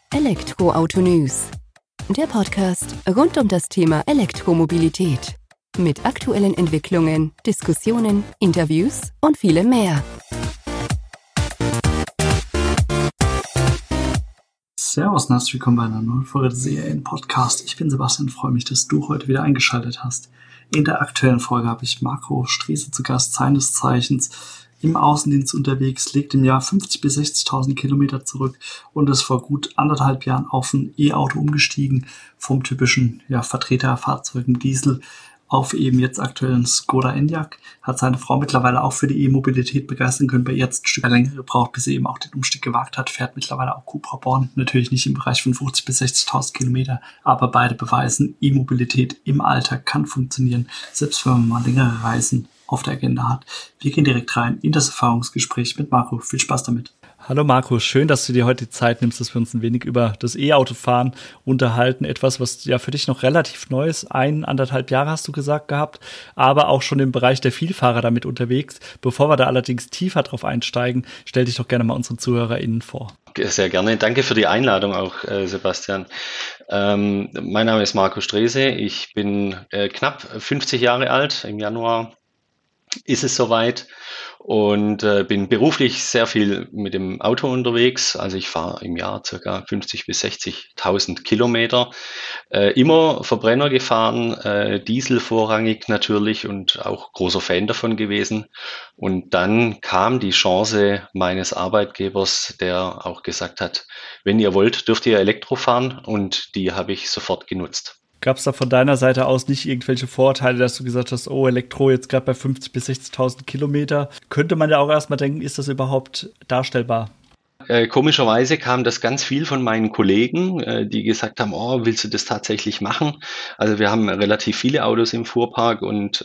Elektroauto News, der Podcast rund um das Thema Elektromobilität. Mit aktuellen Entwicklungen, Diskussionen, Interviews und vielem mehr. Servus und herzlich willkommen bei einer neuen Folge des ERN-Podcast. Ich bin Sebastian und freue mich, dass du heute wieder eingeschaltet hast. In der aktuellen Folge habe ich Marco Strese zu Gast, seines Zeichens im Außendienst unterwegs, legt im Jahr 50.000 bis 60.000 Kilometer zurück und ist vor gut 1,5 Jahren auf ein E-Auto umgestiegen, vom typischen Vertreterfahrzeug im Diesel auf eben jetzt aktuellen Skoda Enyaq, hat seine Frau mittlerweile auch für die E-Mobilität begeistern können, bei ihr jetzt ein Stück länger gebraucht, bis sie eben auch den Umstieg gewagt hat, fährt mittlerweile auch Cupra Born, natürlich nicht im Bereich von 50.000 bis 60.000 Kilometer, aber beide beweisen, E-Mobilität im Alltag kann funktionieren, selbst wenn man mal längere Reisen auf der Agenda hat. Wir gehen direkt rein in das Erfahrungsgespräch mit Marco. Viel Spaß damit. Hallo Marco, schön, dass du dir heute die Zeit nimmst, dass wir uns ein wenig über das E-Autofahren unterhalten. Etwas, was ja für dich noch relativ neu ist. 1,5 Jahre hast du gesagt gehabt, aber auch schon im Bereich der Vielfahrer damit unterwegs. Bevor wir da allerdings tiefer drauf einsteigen, stell dich doch gerne mal unseren ZuhörerInnen vor. Sehr gerne. Danke für die Einladung auch, Sebastian. Mein Name ist Marco Strese. Ich bin knapp 50 Jahre alt. Im Januar ist es soweit und bin beruflich sehr viel mit dem Auto unterwegs. Also ich fahre im Jahr ca. 50.000 bis 60.000 Kilometer. Immer Verbrenner gefahren, Diesel vorrangig natürlich und auch großer Fan davon gewesen. Und dann kam die Chance meines Arbeitgebers, der auch gesagt hat, wenn ihr wollt, dürft ihr Elektro fahren, und die habe ich sofort genutzt. Gab es da von deiner Seite aus nicht irgendwelche Vorteile, dass du gesagt hast, oh, Elektro jetzt gerade bei 50.000 bis 60.000 Kilometer? Könnte man ja auch erstmal denken, ist das überhaupt darstellbar? Komischerweise kam das ganz viel von meinen Kollegen, die gesagt haben, oh, willst du das tatsächlich machen? Also wir haben relativ viele Autos im Fuhrpark und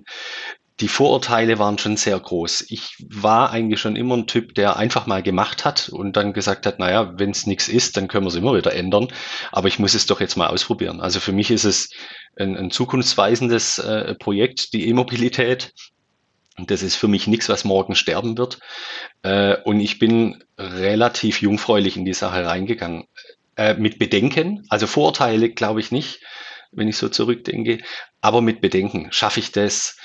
die Vorurteile waren schon sehr groß. Ich war eigentlich schon immer ein Typ, der einfach mal gemacht hat und dann gesagt hat, naja, wenn es nichts ist, dann können wir es immer wieder ändern. Aber ich muss es doch jetzt mal ausprobieren. Also für mich ist es ein zukunftsweisendes Projekt, die E-Mobilität. Und das ist für mich nichts, was morgen sterben wird. Und ich bin relativ jungfräulich in die Sache reingegangen. Mit Bedenken, also Vorurteile glaube ich nicht, wenn ich so zurückdenke, aber mit Bedenken. Schaffe ich das?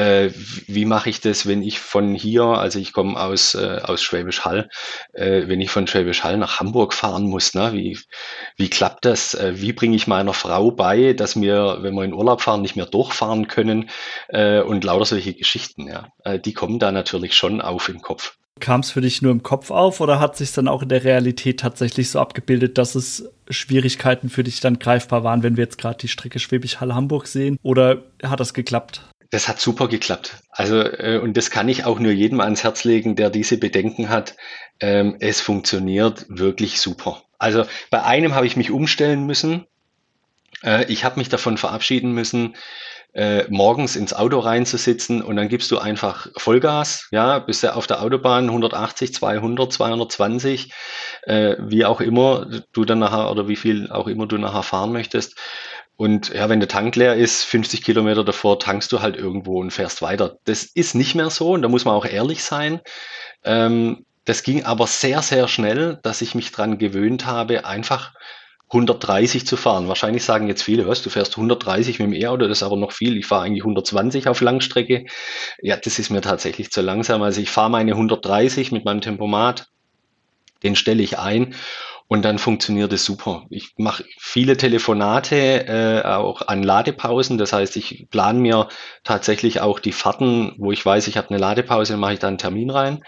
Wie mache ich das, wenn ich von hier, also ich komme aus Schwäbisch Hall, wenn ich von Schwäbisch Hall nach Hamburg fahren muss, ne? Wie klappt das? Wie bringe ich meiner Frau bei, dass wir, wenn wir in Urlaub fahren, nicht mehr durchfahren können? Und lauter solche Geschichten, ja. Die kommen da natürlich schon auf im Kopf. Kam es für dich nur im Kopf auf oder hat sich dann auch in der Realität tatsächlich so abgebildet, dass es Schwierigkeiten für dich dann greifbar waren, wenn wir jetzt gerade die Strecke Schwäbisch Hall-Hamburg sehen? Oder hat das geklappt? Das hat super geklappt. Also, und das kann ich auch nur jedem ans Herz legen, der diese Bedenken hat. Es funktioniert wirklich super. Also bei einem habe ich mich umstellen müssen. Ich habe mich davon verabschieden müssen, morgens ins Auto reinzusitzen und dann gibst du einfach Vollgas, ja, bist du auf der Autobahn 180, 200, 220, wie auch immer du dann nachher oder wie viel auch immer du nachher fahren möchtest. Und ja, wenn der Tank leer ist, 50 Kilometer davor tankst du halt irgendwo und fährst weiter. Das ist nicht mehr so und da muss man auch ehrlich sein. Das ging aber sehr, sehr schnell, dass ich mich dran gewöhnt habe, einfach 130 zu fahren. Wahrscheinlich sagen jetzt viele, was, du fährst 130 mit dem E-Auto, das ist aber noch viel. Ich fahre eigentlich 120 auf Langstrecke. Ja, das ist mir tatsächlich zu langsam. Also ich fahre meine 130 mit meinem Tempomat, den stelle ich ein. Und dann funktioniert es super. Ich mache viele Telefonate, auch an Ladepausen. Das heißt, ich plane mir tatsächlich auch die Fahrten, wo ich weiß, ich habe eine Ladepause, dann mache ich da einen Termin rein.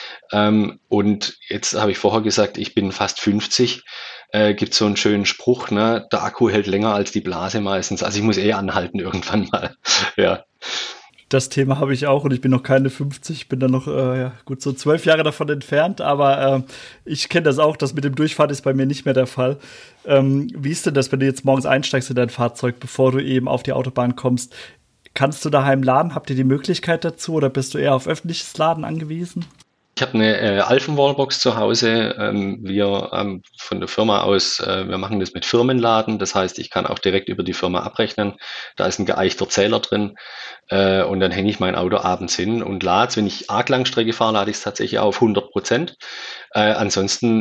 Und jetzt habe ich vorher gesagt, ich bin fast 50. Gibt so einen schönen Spruch, ne? Der Akku hält länger als die Blase meistens. Also ich muss anhalten irgendwann mal. Ja. Das Thema habe ich auch und ich bin noch keine 50, bin dann noch gut so 12 Jahre davon entfernt, aber ich kenne das auch, das mit dem Durchfahren ist bei mir nicht mehr der Fall. Wie ist denn das, wenn du jetzt morgens einsteigst in dein Fahrzeug, bevor du eben auf die Autobahn kommst? Kannst du daheim laden? Habt ihr die Möglichkeit dazu oder bist du eher auf öffentliches Laden angewiesen? Ich habe eine Alphen-Wallbox zu Hause. Wir von der Firma aus, wir machen das mit Firmenladen. Das heißt, ich kann auch direkt über die Firma abrechnen. Da ist ein geeichter Zähler drin. Und dann hänge ich mein Auto abends hin und lade es. Wenn ich arg Langstrecke fahre, lade ich es tatsächlich auf 100%. Ansonsten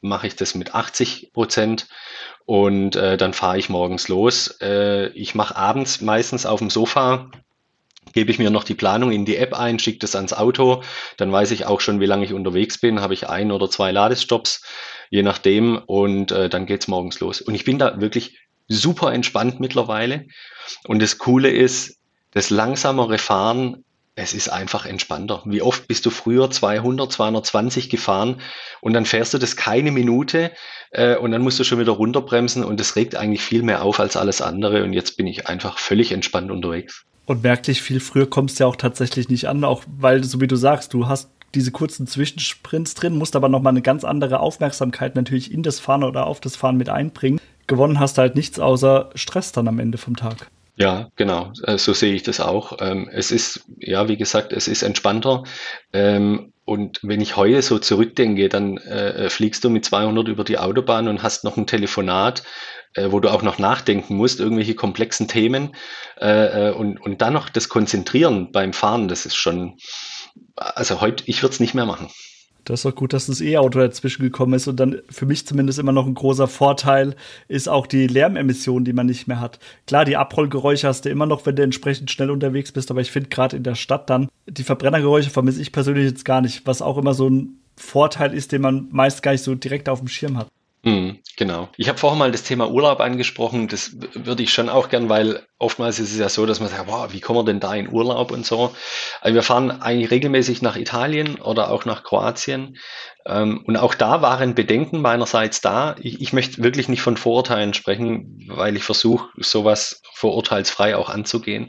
mache ich das mit 80% und dann fahre ich morgens los. Ich mache abends meistens auf dem Sofa, gebe ich mir noch die Planung in die App ein, schicke das ans Auto, dann weiß ich auch schon, wie lange ich unterwegs bin, habe ich 1 oder 2 Ladestops, je nachdem, und dann geht's morgens los. Und ich bin da wirklich super entspannt mittlerweile. Und das Coole ist, das langsamere Fahren, es ist einfach entspannter. Wie oft bist du früher 200, 220 gefahren und dann fährst du das keine Minute und dann musst du schon wieder runterbremsen und das regt eigentlich viel mehr auf als alles andere und jetzt bin ich einfach völlig entspannt unterwegs. Und merklich viel früher kommst du ja auch tatsächlich nicht an, auch weil, so wie du sagst, du hast diese kurzen Zwischensprints drin, musst aber nochmal eine ganz andere Aufmerksamkeit natürlich in das Fahren oder auf das Fahren mit einbringen. Gewonnen hast du halt nichts außer Stress dann am Ende vom Tag. Ja, genau, so sehe ich das auch. Es ist, ja, wie gesagt, es ist entspannter. Und wenn ich heute so zurückdenke, dann fliegst du mit 200 über die Autobahn und hast noch ein Telefonat, wo du auch noch nachdenken musst, irgendwelche komplexen Themen. Und dann noch das Konzentrieren beim Fahren, das ist schon, also heute, ich würde es nicht mehr machen. Das ist doch gut, dass das E-Auto dazwischen gekommen ist und dann für mich zumindest immer noch ein großer Vorteil ist auch die Lärmemission, die man nicht mehr hat. Klar, die Abrollgeräusche hast du immer noch, wenn du entsprechend schnell unterwegs bist, aber ich finde gerade in der Stadt dann, die Verbrennergeräusche vermisse ich persönlich jetzt gar nicht, was auch immer so ein Vorteil ist, den man meist gar nicht so direkt auf dem Schirm hat. Genau. Ich habe vorher mal das Thema Urlaub angesprochen. Das würde ich schon auch gern, weil oftmals ist es ja so, dass man sagt, wow, wie kommen wir denn da in Urlaub und so. Also wir fahren eigentlich regelmäßig nach Italien oder auch nach Kroatien. Und auch da waren Bedenken meinerseits da. Ich möchte wirklich nicht von Vorurteilen sprechen, weil ich versuche, sowas vorurteilsfrei auch anzugehen.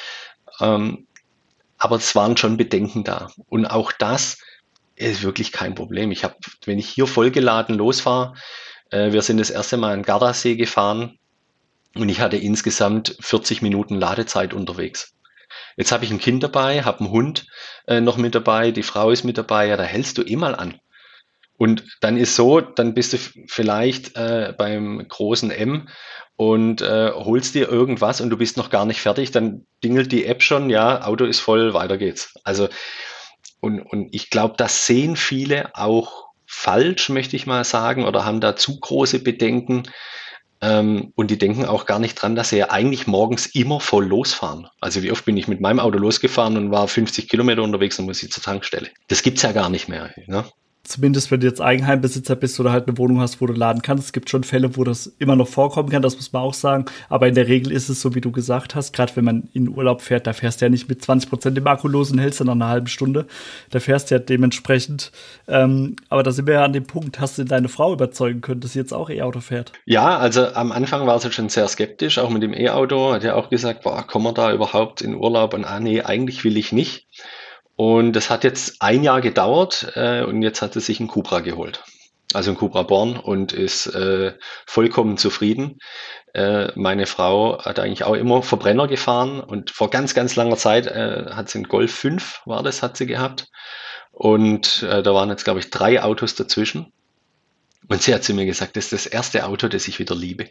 Aber es waren schon Bedenken da. Und auch das ist wirklich kein Problem. Wenn ich hier vollgeladen losfahre, wir sind das erste Mal an Gardasee gefahren und ich hatte insgesamt 40 Minuten Ladezeit unterwegs. Jetzt habe ich ein Kind dabei, habe einen Hund noch mit dabei, die Frau ist mit dabei, ja, da hältst du eh mal an. Und dann ist so, dann bist du vielleicht beim großen M und holst dir irgendwas und du bist noch gar nicht fertig, dann dingelt die App schon, ja, Auto ist voll, weiter geht's. Also und ich glaube, das sehen viele auch falsch, möchte ich mal sagen, oder haben da zu große Bedenken. Und die denken auch gar nicht dran, dass sie ja eigentlich morgens immer voll losfahren. Also wie oft bin ich mit meinem Auto losgefahren und war 50 Kilometer unterwegs und muss ich zur Tankstelle. Das gibt's ja gar nicht mehr. Ne? Zumindest wenn du jetzt Eigenheimbesitzer bist oder halt eine Wohnung hast, wo du laden kannst. Es gibt schon Fälle, wo das immer noch vorkommen kann, das muss man auch sagen. Aber in der Regel ist es so, wie du gesagt hast, gerade wenn man in Urlaub fährt, da fährst du ja nicht mit 20% im Akku los und hältst dann nach einer halben Stunde. Da fährst du ja dementsprechend. Aber da sind wir ja an dem Punkt, hast du deine Frau überzeugen können, dass sie jetzt auch E-Auto fährt? Ja, also am Anfang war sie schon sehr skeptisch, auch mit dem E-Auto. Hat ja auch gesagt, boah, kommen wir da überhaupt in Urlaub? Und nee, eigentlich will ich nicht. Und das hat jetzt 1 Jahr gedauert und jetzt hat sie sich einen Cupra geholt. Also einen Cupra Born und ist vollkommen zufrieden. Meine Frau hat eigentlich auch immer Verbrenner gefahren und vor ganz, ganz langer Zeit hat sie einen Golf 5, hat sie gehabt. Und da waren jetzt, glaube ich, 3 Autos dazwischen. Und sie hat zu mir gesagt, das ist das erste Auto, das ich wieder liebe.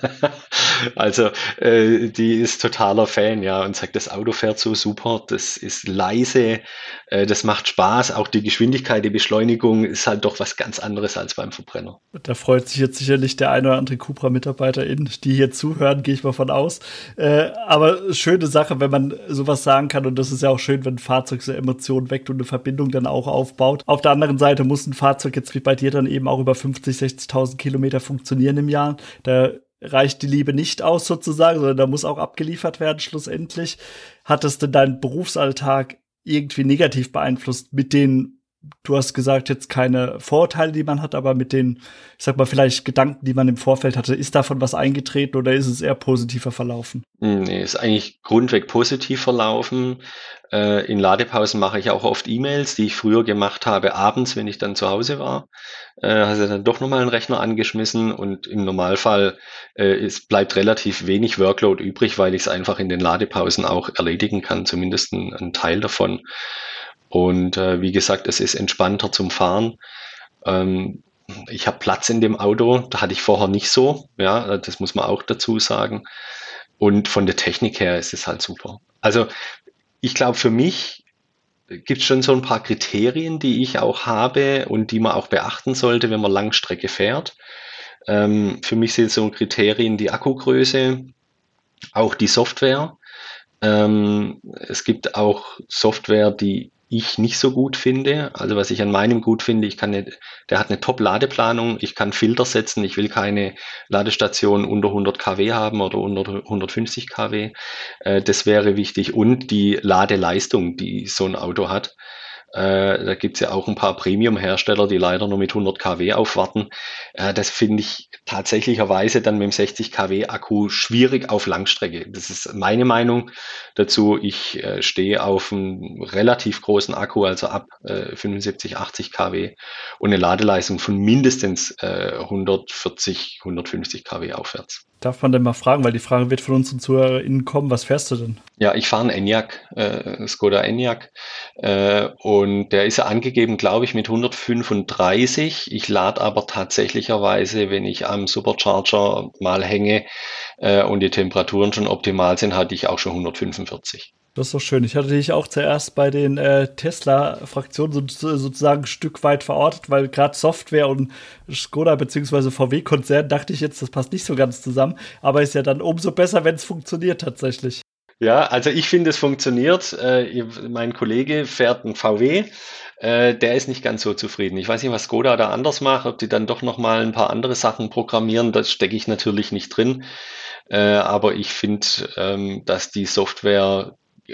Also die ist totaler Fan, ja, und sagt, das Auto fährt so super, das ist leise, das macht Spaß, auch die Geschwindigkeit, die Beschleunigung ist halt doch was ganz anderes als beim Verbrenner. Da freut sich jetzt sicherlich der ein oder andere Cupra-Mitarbeiterin, die hier zuhören, gehe ich mal von aus. Aber schöne Sache, wenn man sowas sagen kann, und das ist ja auch schön, wenn ein Fahrzeug so Emotionen weckt und eine Verbindung dann auch aufbaut. Auf der anderen Seite muss ein Fahrzeug jetzt wie bei dir dann eben auch über 50.000-60.000 Kilometer funktionieren im Jahr. Da reicht die Liebe nicht aus sozusagen, sondern da muss auch abgeliefert werden schlussendlich. Hat es denn deinen Berufsalltag irgendwie negativ beeinflusst mit den, du hast gesagt, jetzt keine Vorurteile, die man hat, aber mit den, ich sag mal, vielleicht Gedanken, die man im Vorfeld hatte? Ist davon was eingetreten oder ist es eher positiver verlaufen? Nee, ist eigentlich grundweg positiv verlaufen. In Ladepausen mache ich auch oft E-Mails, die ich früher gemacht habe, abends, wenn ich dann zu Hause war. Also dann doch nochmal einen Rechner angeschmissen und im Normalfall es bleibt relativ wenig Workload übrig, weil ich es einfach in den Ladepausen auch erledigen kann, zumindest ein Teil davon. Und wie gesagt, es ist entspannter zum Fahren. Ich habe Platz in dem Auto, da hatte ich vorher nicht so, ja, das muss man auch dazu sagen. Und von der Technik her ist es halt super. Also ich glaube, für mich gibt es schon so ein paar Kriterien, die ich auch habe und die man auch beachten sollte, wenn man Langstrecke fährt. Für mich sind so Kriterien die Akkugröße, auch die Software. Es gibt auch Software, die ich nicht so gut finde. Also was ich an meinem gut finde, der hat eine Top-Ladeplanung, ich kann Filter setzen, ich will keine Ladestation unter 100 kW haben oder unter 150 kW. Das wäre wichtig. Und die Ladeleistung, die so ein Auto hat. Da gibt's ja auch ein paar Premium-Hersteller, die leider nur mit 100 kW aufwarten. Das finde ich tatsächlicherweise dann mit dem 60 kW Akku schwierig auf Langstrecke. Das ist meine Meinung dazu. Ich stehe auf einen relativ großen Akku, also ab 75, 80 kW und eine Ladeleistung von mindestens 140, 150 kW aufwärts. Darf man denn mal fragen, weil die Frage wird von unseren ZuhörerInnen kommen, was fährst du denn? Ja, ich fahre einen Enyaq, Skoda Enyaq, und der ist ja angegeben, glaube ich, mit 135. Ich lade aber tatsächlicherweise, wenn ich am Supercharger mal hänge und die Temperaturen schon optimal sind, hatte ich auch schon 145. Das ist doch schön. Ich hatte dich auch zuerst bei den Tesla-Fraktionen sozusagen ein Stück weit verortet, weil gerade Software und Skoda bzw. VW-Konzern dachte ich jetzt, das passt nicht so ganz zusammen. Aber ist ja dann umso besser, wenn es funktioniert tatsächlich. Ja, also ich finde, es funktioniert. Mein Kollege fährt einen VW. Der ist nicht ganz so zufrieden. Ich weiß nicht, was Skoda da anders macht, ob die dann doch noch mal ein paar andere Sachen programmieren. Das stecke ich natürlich nicht drin. Aber ich finde, dass die Software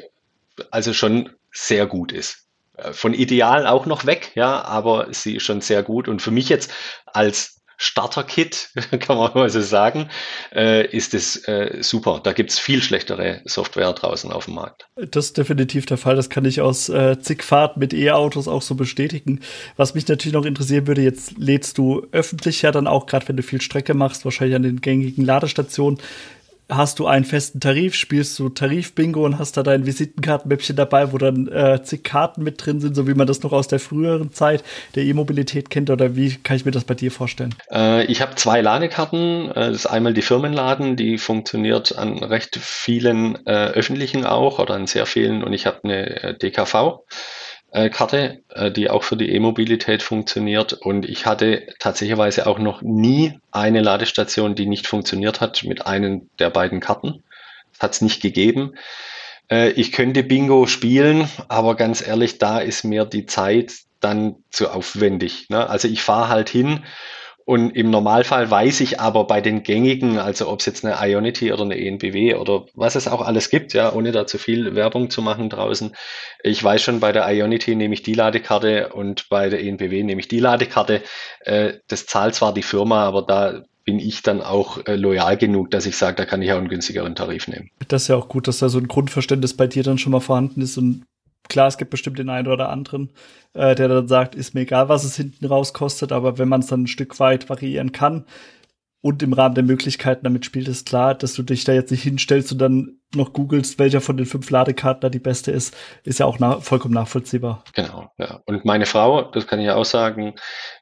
also schon sehr gut ist. Von ideal auch noch weg, ja, aber sie ist schon sehr gut. Und für mich jetzt als Starter-Kit, kann man mal so sagen, ist es super. Da gibt es viel schlechtere Software draußen auf dem Markt. Das ist definitiv der Fall. Das kann ich aus zig Fahrten mit E-Autos auch so bestätigen. Was mich natürlich noch interessieren würde, jetzt lädst du öffentlich ja dann auch, gerade wenn du viel Strecke machst, wahrscheinlich an den gängigen Ladestationen. Hast du einen festen Tarif, spielst du Tarif-Bingo und hast da dein Visitenkartenmäppchen dabei, wo dann zig Karten mit drin sind, so wie man das noch aus der früheren Zeit der E-Mobilität kennt, oder wie kann ich mir das bei dir vorstellen? Ich habe 2 Ladekarten. Das ist einmal die Firmenladen, die funktioniert an recht vielen öffentlichen auch oder an sehr vielen, und ich habe eine DKV. Karte, die auch für die E-Mobilität funktioniert, und ich hatte tatsächlicherweise auch noch nie eine Ladestation, die nicht funktioniert hat mit einem der beiden Karten. Das hat es nicht gegeben. Ich könnte Bingo spielen, aber ganz ehrlich, da ist mir die Zeit dann zu aufwendig, ne? Also ich fahre halt hin. Und im Normalfall weiß ich aber bei den gängigen, also ob es jetzt eine Ionity oder eine ENBW oder was es auch alles gibt, ja, ohne da zu viel Werbung zu machen draußen. Ich weiß schon, bei der Ionity nehme ich die Ladekarte und bei der ENBW nehme ich die Ladekarte. Das zahlt zwar die Firma, aber da bin ich dann auch loyal genug, dass ich sage, da kann ich auch einen günstigeren Tarif nehmen. Das ist ja auch gut, dass da so ein Grundverständnis bei dir dann schon mal vorhanden ist, und klar, es gibt bestimmt den einen oder anderen, der dann sagt, ist mir egal, was es hinten raus kostet, aber wenn man es dann ein Stück weit variieren kann und im Rahmen der Möglichkeiten damit spielt, ist klar, dass du dich da jetzt nicht hinstellst und dann noch googelst, welcher von den 5 Ladekarten da die beste ist ja auch vollkommen nachvollziehbar. Genau, ja. Und meine Frau, das kann ich auch sagen,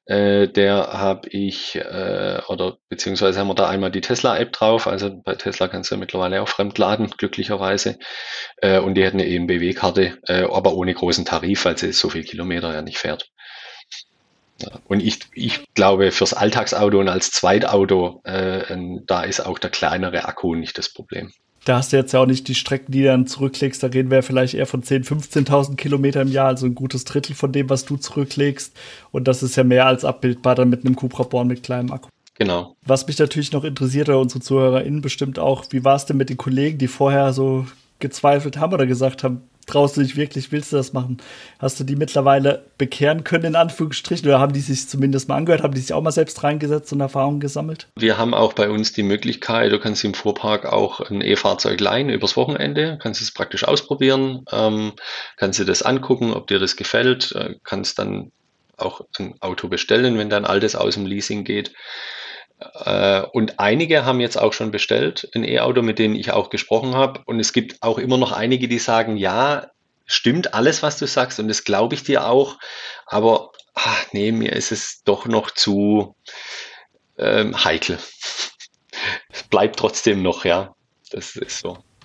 der habe ich, oder beziehungsweise haben wir da einmal die Tesla-App drauf, also bei Tesla kannst du ja mittlerweile auch fremdladen, glücklicherweise, und die hat eine EMBW-Karte, aber ohne großen Tarif, weil sie so viel Kilometer ja nicht fährt. Ja. Und ich glaube, fürs Alltagsauto und als Zweitauto, da ist auch der kleinere Akku nicht das Problem. Da hast du jetzt ja auch nicht die Strecken, die du dann zurücklegst. Da reden wir ja vielleicht eher von 10.000, 15.000 Kilometer im Jahr, also ein gutes Drittel von dem, was du zurücklegst. Und das ist ja mehr als abbildbar dann mit einem Cupra Born mit kleinem Akku. Genau. Was mich natürlich noch interessiert, oder unsere ZuhörerInnen bestimmt auch, wie war es denn mit den Kollegen, die vorher so gezweifelt haben oder gesagt haben, traust du dich wirklich, willst du das machen? Hast du die mittlerweile bekehren können, in Anführungsstrichen, oder haben die sich zumindest mal angehört, haben die sich auch mal selbst reingesetzt und Erfahrungen gesammelt? Wir haben auch bei uns die Möglichkeit, du kannst im Fuhrpark auch ein E-Fahrzeug leihen übers Wochenende, kannst es praktisch ausprobieren, kannst dir das angucken, ob dir das gefällt, kannst dann auch ein Auto bestellen, wenn dein altes aus dem Leasing geht. Und einige haben jetzt auch schon bestellt, ein E-Auto, mit denen ich auch gesprochen habe. Und es gibt auch immer noch einige, die sagen, ja, stimmt alles, was du sagst, und das glaube ich dir auch. Aber nee, mir ist es doch noch zu heikel. Es bleibt trotzdem noch, ja. Das ist so.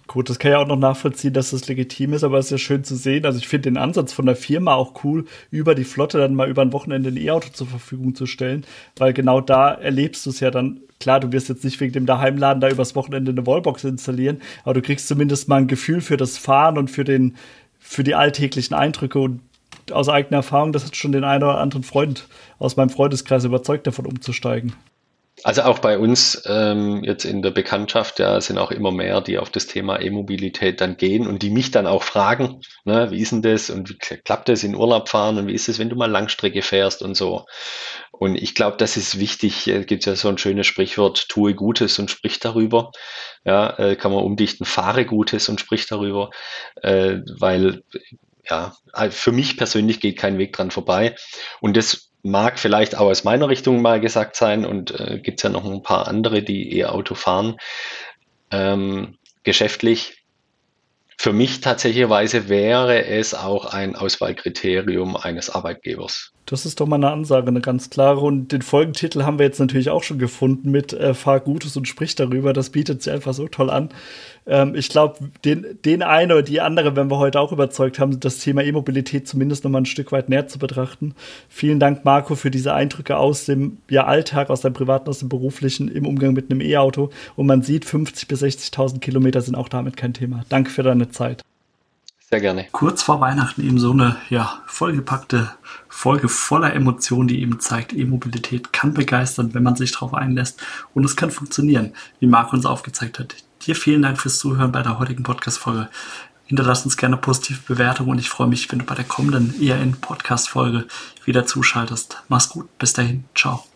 Gut, das kann ja auch noch nachvollziehen, dass das legitim ist, aber es ist ja schön zu sehen. Also ich finde den Ansatz von der Firma auch cool, über die Flotte dann mal über ein Wochenende ein E-Auto zur Verfügung zu stellen, weil genau da erlebst du es ja dann. Klar, du wirst jetzt nicht wegen dem Daheimladen da übers Wochenende eine Wallbox installieren, aber du kriegst zumindest mal ein Gefühl für das Fahren und für die alltäglichen Eindrücke, und aus eigener Erfahrung, das hat schon den einen oder anderen Freund aus meinem Freundeskreis überzeugt, davon umzusteigen. Also auch bei uns jetzt in der Bekanntschaft, ja, sind auch immer mehr, die auf das Thema E-Mobilität dann gehen und die mich dann auch fragen, ne, wie ist denn das und wie klappt das in Urlaub fahren und wie ist es, wenn du mal Langstrecke fährst und so. Und ich glaube, das ist wichtig. Gibt ja so ein schönes Sprichwort: Tue Gutes und sprich darüber. Ja, kann man umdichten: Fahre Gutes und sprich darüber, weil ja, für mich persönlich geht kein Weg dran vorbei. Und das mag vielleicht auch aus meiner Richtung mal gesagt sein, und gibt es ja noch ein paar andere, die E-Auto fahren, geschäftlich. Für mich tatsächlicherweise wäre es auch ein Auswahlkriterium eines Arbeitgebers. Das ist doch mal eine Ansage, eine ganz klare. Und den Folgentitel haben wir jetzt natürlich auch schon gefunden mit Fahr Gutes und sprich darüber. Das bietet sich einfach so toll an. Ich glaube, den einen oder die andere werden wir heute auch überzeugt haben, das Thema E-Mobilität zumindest noch mal ein Stück weit näher zu betrachten. Vielen Dank, Marco, für diese Eindrücke aus dem Alltag, aus deinem privaten, aus dem beruflichen, im Umgang mit einem E-Auto. Und man sieht, 50.000 bis 60.000 Kilometer sind auch damit kein Thema. Danke für deine Zeit. Sehr gerne. Kurz vor Weihnachten eben so eine vollgepackte Folge voller Emotionen, die eben zeigt, E-Mobilität kann begeistern, wenn man sich darauf einlässt, und es kann funktionieren, wie Marco uns aufgezeigt hat. Dir vielen Dank fürs Zuhören bei der heutigen Podcast-Folge. Hinterlass uns gerne positive Bewertungen und ich freue mich, wenn du bei der kommenden ERN-Podcast-Folge wieder zuschaltest. Mach's gut, bis dahin, ciao.